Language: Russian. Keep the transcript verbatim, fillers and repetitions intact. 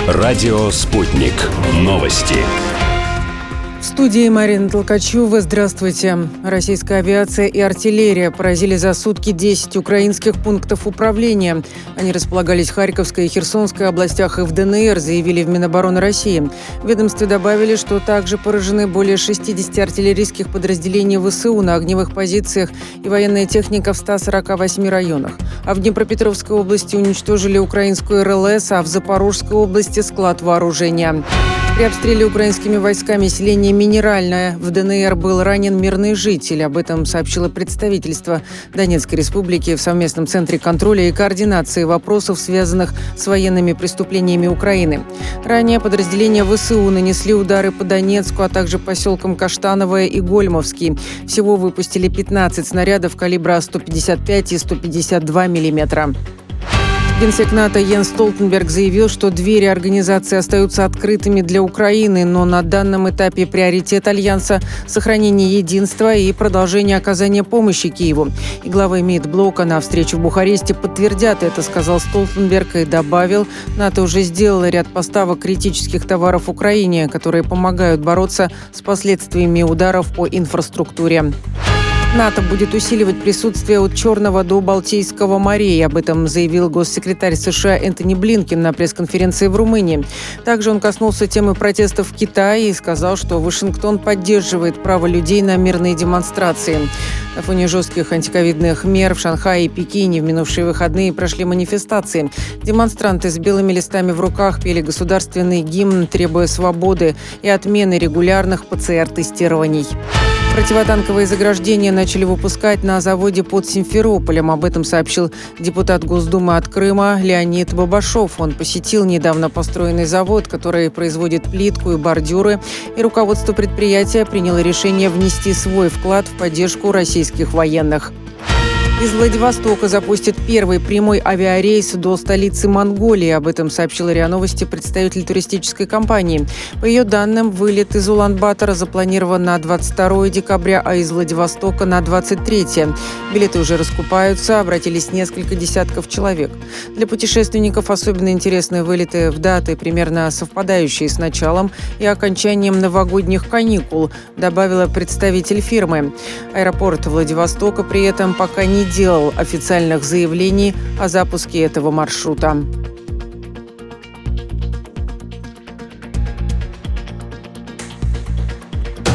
Радио «Спутник». Новости. В студии Марина Толкачева. Здравствуйте. Российская авиация и артиллерия поразили за сутки десять украинских пунктов управления. Они располагались в Харьковской и Херсонской областях и в ДНР, заявили в Минобороны России. В ведомстве добавили, что также поражены более шестидесяти артиллерийских подразделений ВСУ на огневых позициях и военная техника в ста сорока восьми районах. А в Днепропетровской области уничтожили украинскую РЛС, а в Запорожской области склад вооружения. При обстреле украинскими войсками селения Минеральное в ДНР был ранен мирный житель. Об этом сообщило представительство Донецкой республики в совместном центре контроля и координации вопросов, связанных с военными преступлениями Украины. Ранее подразделения ВСУ нанесли удары по Донецку, а также поселкам Каштановое и Гольмовский. Всего выпустили пятнадцать снарядов калибра сто пятьдесят пять и сто пятьдесят два миллиметра. Генсек НАТО Йенс Столтенберг заявил, что двери организации остаются открытыми для Украины, но на данном этапе приоритет Альянса – сохранение единства и продолжение оказания помощи Киеву. И главы МИД блока на встрече в Бухаресте подтвердят это, сказал Столтенберг и добавил, НАТО уже сделало ряд поставок критических товаров Украине, которые помогают бороться с последствиями ударов по инфраструктуре. НАТО будет усиливать присутствие от Черного до Балтийского морей. Об этом заявил госсекретарь США Энтони Блинкен на пресс-конференции в Румынии. Также он коснулся темы протестов в Китае и сказал, что Вашингтон поддерживает право людей на мирные демонстрации. На фоне жестких антиковидных мер в Шанхае и Пекине в минувшие выходные прошли манифестации. Демонстранты с белыми листами в руках пели государственный гимн, требуя свободы и отмены регулярных ПЦР-тестирований. Противотанковые заграждения начали выпускать на заводе под Симферополем. Об этом сообщил депутат Госдумы от Крыма Леонид Бабашов. Он посетил недавно построенный завод, который производит плитку и бордюры, и руководство предприятия приняло решение внести свой вклад в поддержку российских военных. Из Владивостока запустят первый прямой авиарейс до столицы Монголии. Об этом сообщил РИА Новости представитель туристической компании. По ее данным, вылет из Улан-Батора запланирован на двадцать второе декабря, а из Владивостока на двадцать третье. Билеты уже раскупаются, обратились несколько десятков человек. Для путешественников особенно интересны вылеты в даты, примерно совпадающие с началом и окончанием новогодних каникул, добавила представитель фирмы. Аэропорт Владивостока при этом пока не делал официальных заявлений о запуске этого маршрута.